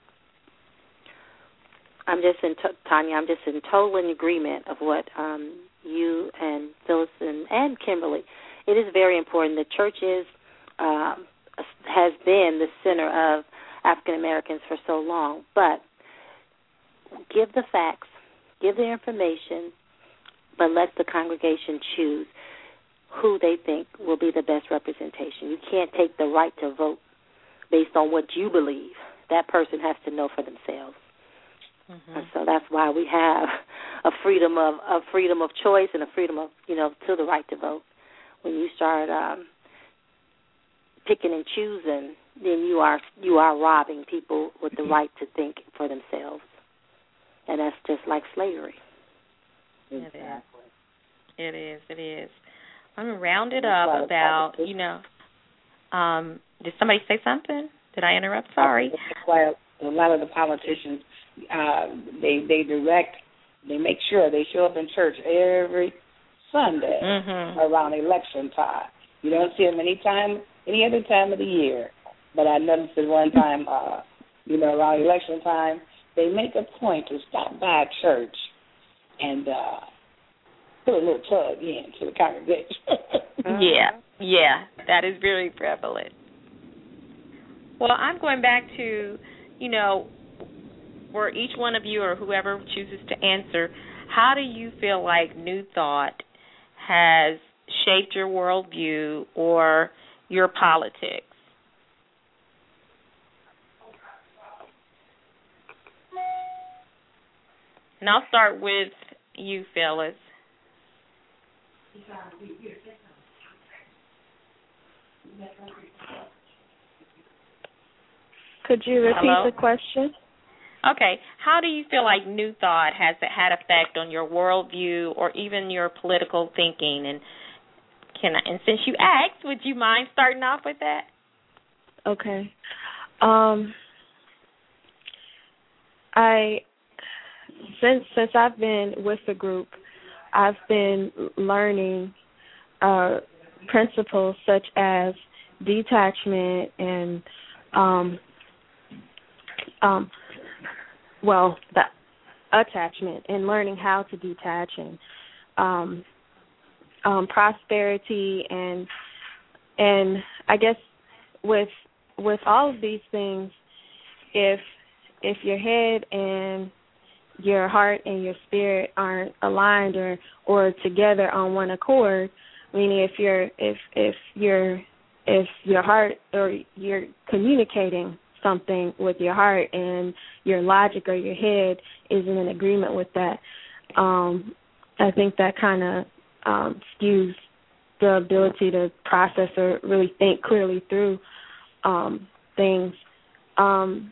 I'm just in to- Tanya. I'm just in total agreement of what um, you and Phyllis and, and Kimberly. It is very important. The church is um, has been the center of African Americans for so long, but give the facts, give the information, but let the congregation choose who they think will be the best representation. You can't take the right to vote based on what you believe. That person has to know for themselves. Mm-hmm. And so that's why we have a freedom of a freedom of choice and a freedom of, you know, to the right to vote. When you start um, picking and choosing, then you are you are robbing people with the right to think for themselves, and that's just like slavery. Exactly. It is. It is. I'm gonna round it up about you know. Um, did somebody say something? Did I interrupt? Sorry. A lot of the politicians, uh, they they direct, they make sure they show up in church every Sunday mm-hmm. around election time. You don't see them any time, any other time of the year. But I noticed at one time, uh, you know, around election time, they make a point to stop by a church and uh, put a little plug in to the congregation. yeah, yeah, that is very prevalent. Well, I'm going back to, you know, for each one of you or whoever chooses to answer, how do you feel like New Thought has shaped your worldview or your politics? And I'll start with you, Phyllis. Could you repeat Hello? the question? Okay. How do you feel like New Thought has had effect on your worldview or even your political thinking? And can I, and since you asked, would you mind starting off with that? Okay. Um, I since since I've been with the group, I've been learning uh, principles such as detachment and um, um, well, the attachment and learning how to detach and um, um, prosperity and and I guess with with all of these things, if if your head and your heart and your spirit aren't aligned or, or together on one accord, meaning if you're if if you're if your heart or you're communicating something with your heart and your logic or your head isn't in agreement with that, um, I think that kind of um, skews the ability to process or really think clearly through um, things. Um,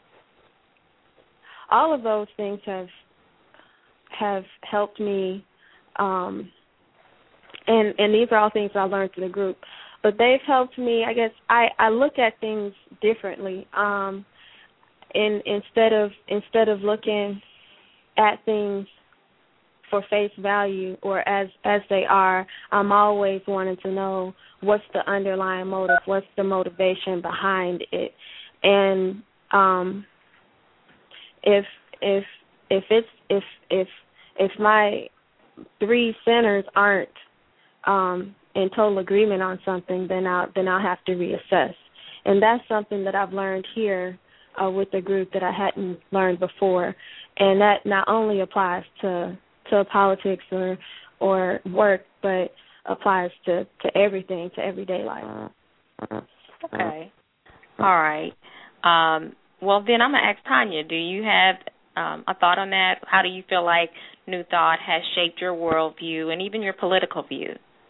all of those things have have helped me, um, and and these are all things I learned through the group. But they've helped me. I guess I, I look at things differently. Um, in instead of instead of looking at things for face value or as as they are, I'm always wanting to know what's the underlying motive, what's the motivation behind it, and um, if if if it's if if if my three centers aren't um, in total agreement on something, then I'll then I'll have to reassess, and that's something that I've learned here uh, with the group that I hadn't learned before, and that not only applies to to politics or or work, but applies to, to everything, to everyday life. Okay. All right. Um, well, then I'm going to ask Tanya, do you have um, a thought on that? How do you feel like New Thought has shaped your worldview and even your political view?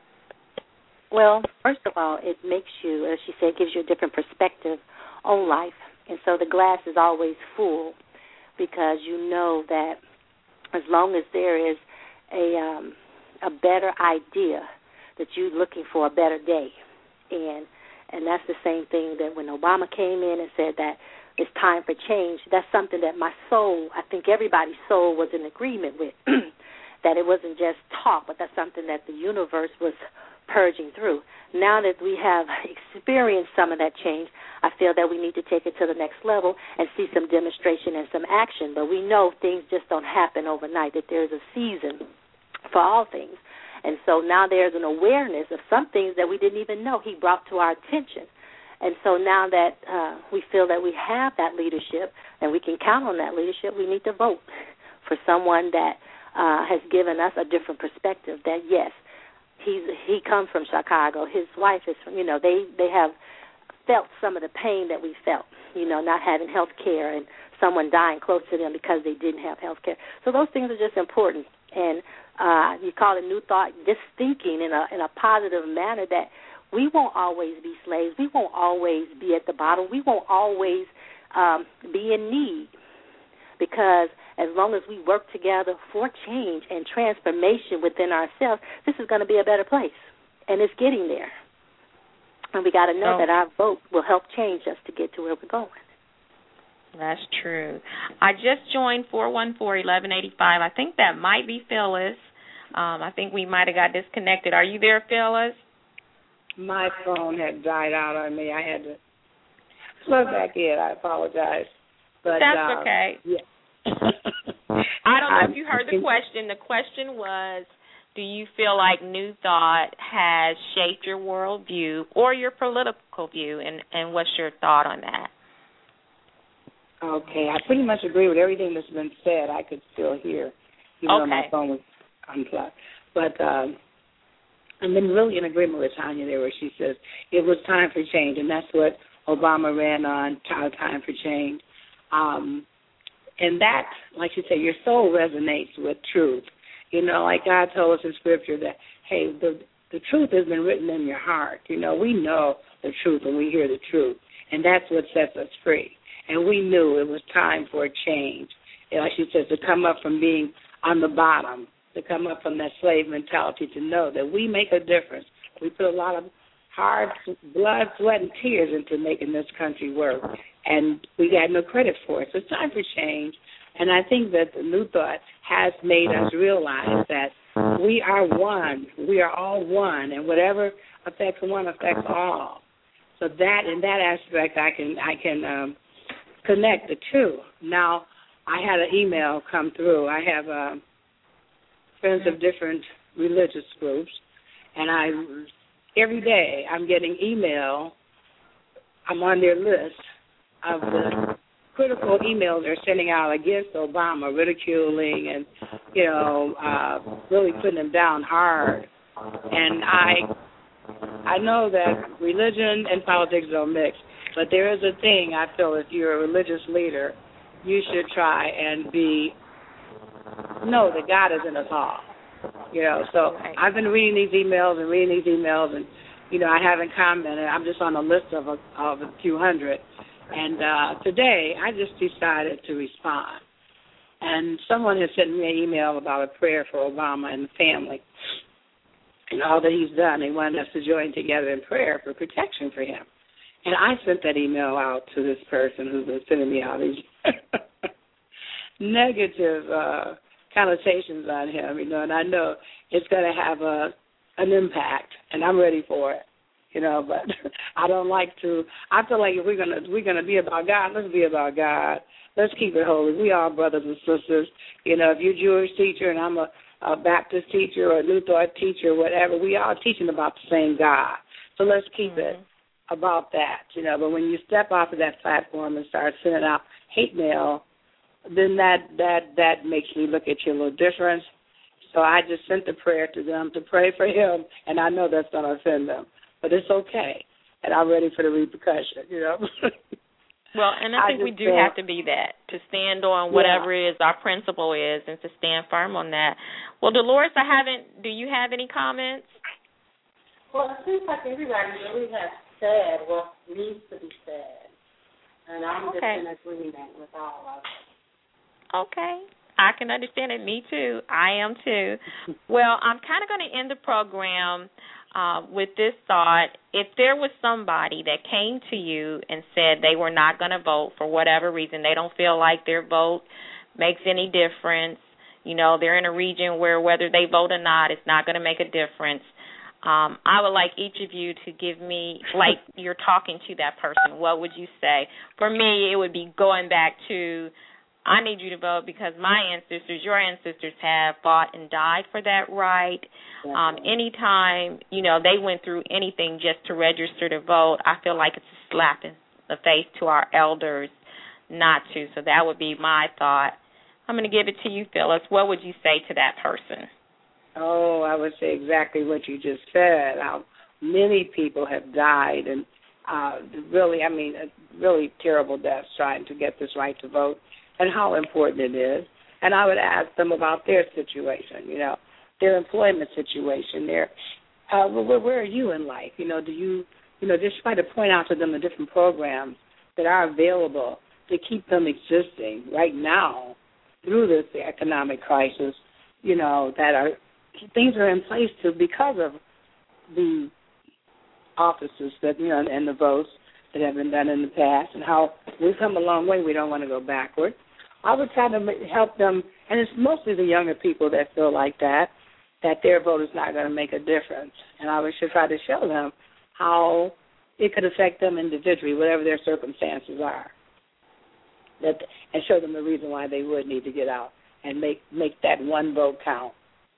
Well, first of all, it makes you, as she said, gives you a different perspective on life. And so the glass is always full because you know that as long as there is a um, a better idea, that you're looking for a better day. And and that's the same thing that when Obama came in and said that it's time for change, that's something that my soul, I think everybody's soul was in agreement with, that it wasn't just talk, but that's something that the universe was purging through. Now that we have experienced some of that change, I feel that we need to take it to the next level and see some demonstration and some action. But we know things just don't happen overnight, that there's a season for all things. And so now there's an awareness of some things that we didn't even know he brought to our attention. And so now that uh, we feel that we have that leadership and we can count on that leadership, we need to vote for someone that uh, has given us a different perspective, that, yes, he's he comes from Chicago. His wife is from, you know, they, they have felt some of the pain that we felt, you know, not having health care and someone dying close to them because they didn't have health care. So those things are just important. And uh, you call it New Thought, just thinking in a in a positive manner that we won't always be slaves. We won't always be at the bottom. We won't always um, be in need, because as long as we work together for change and transformation within ourselves, this is going to be a better place, and it's getting there. And we got to know oh. that our vote will help change us to get to where we're going. That's true. I just joined four one four, eleven eighty-five. I think that might be Phyllis. Um, I think we might have got disconnected. Are you there, Phyllis? My phone had died out on me. I had to plug back in. I apologize. But That's um, okay. Yeah. I don't know if you heard the question. The question was, do you feel like New Thought has shaped your worldview or your political view, and, and what's your thought on that? Okay, I pretty much agree with everything that's been said. I could still hear, even okay. though my phone was unplugged. But um, I've been really in agreement with Tanya there, where she says it was time for change, and that's what Obama ran on, time for change. Um, and that, like you say, your soul resonates with truth. You know, like God told us in Scripture that, hey, the the truth has been written in your heart. You know, we know the truth when we hear the truth, and that's what sets us free. and we knew it was time for a change. And like she says, to come up from being on the bottom, to come up from that slave mentality, to know that we make a difference. We put a lot of hard blood, sweat, and tears into making this country work, and we got no credit for it. So it's time for change, and I think that the New Thought has made us realize that we are one. We are all one, and whatever affects one affects all. So that, in that aspect, I can I can um, connect the two. Now, I had an email come through. I have uh, friends of different religious groups, and I every day I'm getting email. I'm on their list of the critical emails they're sending out against Obama, ridiculing and, you know, uh, really putting him down hard. And I I know that religion and politics don't mix, but there is a thing I feel if you're a religious leader, you should try and be, know that God is in us all. You know, so I've been reading these emails and reading these emails, and, you know, I haven't commented. I'm just on a list of a, of a few hundred. And uh, today I just decided to respond. And someone has sent me an email about a prayer for Obama and the family and all that he's done. They wanted us to join together in prayer for protection for him. And I sent that email out to this person who's been sending me all these negative uh, connotations on him, you know, and I know it's going to have a an impact, and I'm ready for it, you know. But I don't like to. I feel like if we're gonna we're gonna be about God, let's be about God. Let's keep it holy. We are brothers and sisters. You know, if you're a Jewish teacher and I'm a, a Baptist teacher or a New Thought teacher, whatever, we are teaching about the same God. So let's keep mm-hmm. it about that, you know. But when you step off of that platform and start sending out hate mail, then that that that makes me look at you a little different. So I just sent a prayer to them to pray for him, and I know that's going to offend them, but it's okay, and I'm ready for the repercussion, you know. Well, and I think I we do uh, have to be that, to stand on whatever yeah. it is our principle is, and to stand firm on that. Well, Dolores, I haven't. Do you have any comments? Well, it seems like everybody really has said what needs to be said, and I'm okay. just in agreement with all of it. Okay. I can understand it. Me too. I am too. Well, I'm kind of going to end the program uh, with this thought. If there was somebody that came to you and said they were not going to vote for whatever reason, they don't feel like their vote makes any difference, you know, they're in a region where whether they vote or not, it's not going to make a difference, um, I would like each of you to give me, like you're talking to that person, what would you say? For me, it would be going back to, I need you to vote because my ancestors, your ancestors have fought and died for that right. Um, anytime, you know, they went through anything just to register to vote, I feel like it's a slap in the face to our elders not to. So that would be my thought. I'm going to give it to you, Phyllis. What would you say to that person? Oh, I would say exactly what you just said. How many people have died and uh, really, I mean, really terrible deaths trying to get this right to vote, and how important it is. And I would ask them about their situation, you know, their employment situation, their, uh, where, where are you in life? You know, do you, you know, just try to point out to them the different programs that are available to keep them existing right now through this economic crisis, you know, that are, things are in place to, because of the offices that, you know, and the votes that have been done in the past, and how we've come a long way. We don't want to go backward. I would try to help them, and it's mostly the younger people that feel like that, that their vote is not going to make a difference. And I would should try to show them how it could affect them individually, whatever their circumstances are, that, and show them the reason why they would need to get out and make, make that one vote count.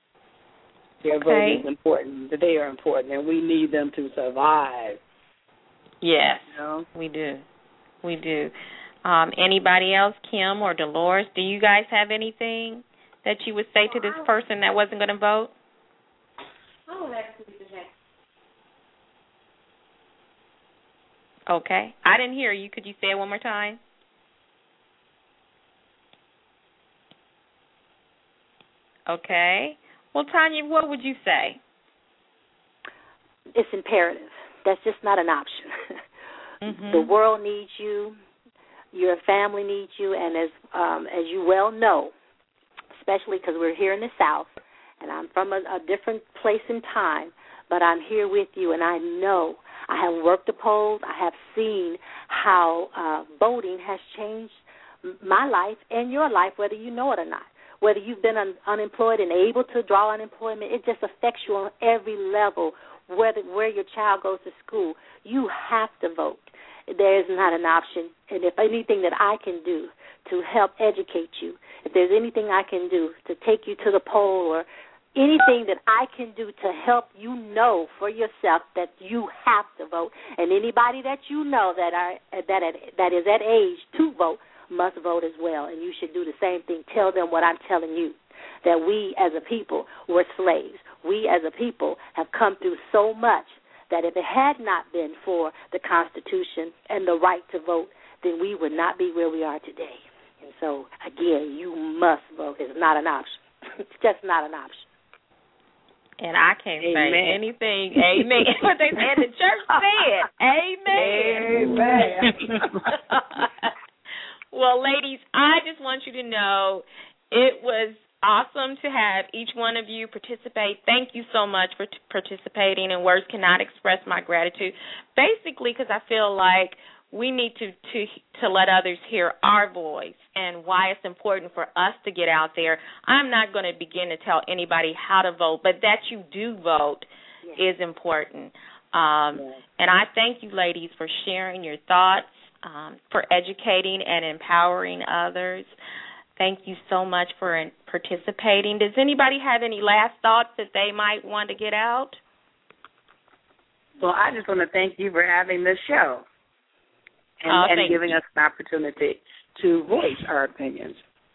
Their okay. vote is important, that they are important, and we need them to survive. Yes, you know? we do. We do. Um, anybody else, Kim or Dolores, do you guys have anything that you would say to this person that wasn't going to vote? I would actually say. Okay. I didn't hear you. Could you say it one more time? Okay. Well, Tanya, what would you say? It's imperative. That's just not an option. Mm-hmm. The world needs you. Your family needs you, and as um, as you well know, especially because we're here in the South, and I'm from a, a different place and time, but I'm here with you, and I know I have worked the polls. I have seen how uh, voting has changed my life and your life, whether you know it or not. Whether you've been un- unemployed and able to draw unemployment, it just affects you on every level, whether where your child goes to school. You have to vote. There is not an option. And if anything that I can do to help educate you, if there's anything I can do to take you to the poll or anything that I can do to help you know for yourself that you have to vote, and anybody that you know that are that that is at age to vote must vote as well, and you should do the same thing. Tell them what I'm telling you, that we as a people were slaves. We as a people have come through so much that if it had not been for the Constitution and the right to vote, then we would not be where we are today. And so, again, you must vote. It's not an option. It's just not an option. And I can't Amen. say anything. Amen. What they said, the church said. Amen. Amen. Well, ladies, I just want you to know it was awesome to have each one of you participate. Thank you so much for t- participating, and words cannot express my gratitude. Basically, because I feel like we need to, to to let others hear our voice and why it's important for us to get out there. I'm not going to begin to tell anybody how to vote, but that you do vote yes. is important. Um, yes. And I thank you, ladies, for sharing your thoughts, um, for educating and empowering others. Thank you so much for participating. Does anybody have any last thoughts that they might want to get out? Well, I just want to thank you for having this show and, oh, and giving you. us an opportunity to voice our opinions.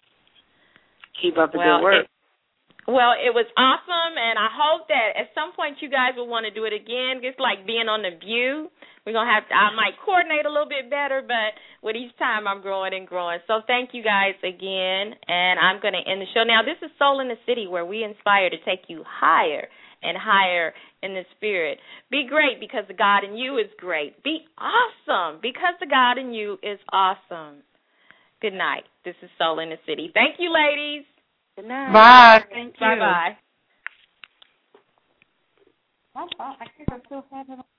Keep up the well, good work. It, well, it was awesome, and I hope that at some point you guys will want to do it again. It's like being on The View. We're going to have to, I might coordinate a little bit better, but with each time I'm growing and growing. So thank you guys again, and I'm going to end the show. Now, this is Soul in the City, where we inspire to take you higher and higher in the spirit. Be great because the God in you is great. Be awesome because the God in you is awesome. Good night. This is Soul in the City. Thank you, ladies. Good night. Bye. Thank you. Bye-bye. I thought I could have still had it on.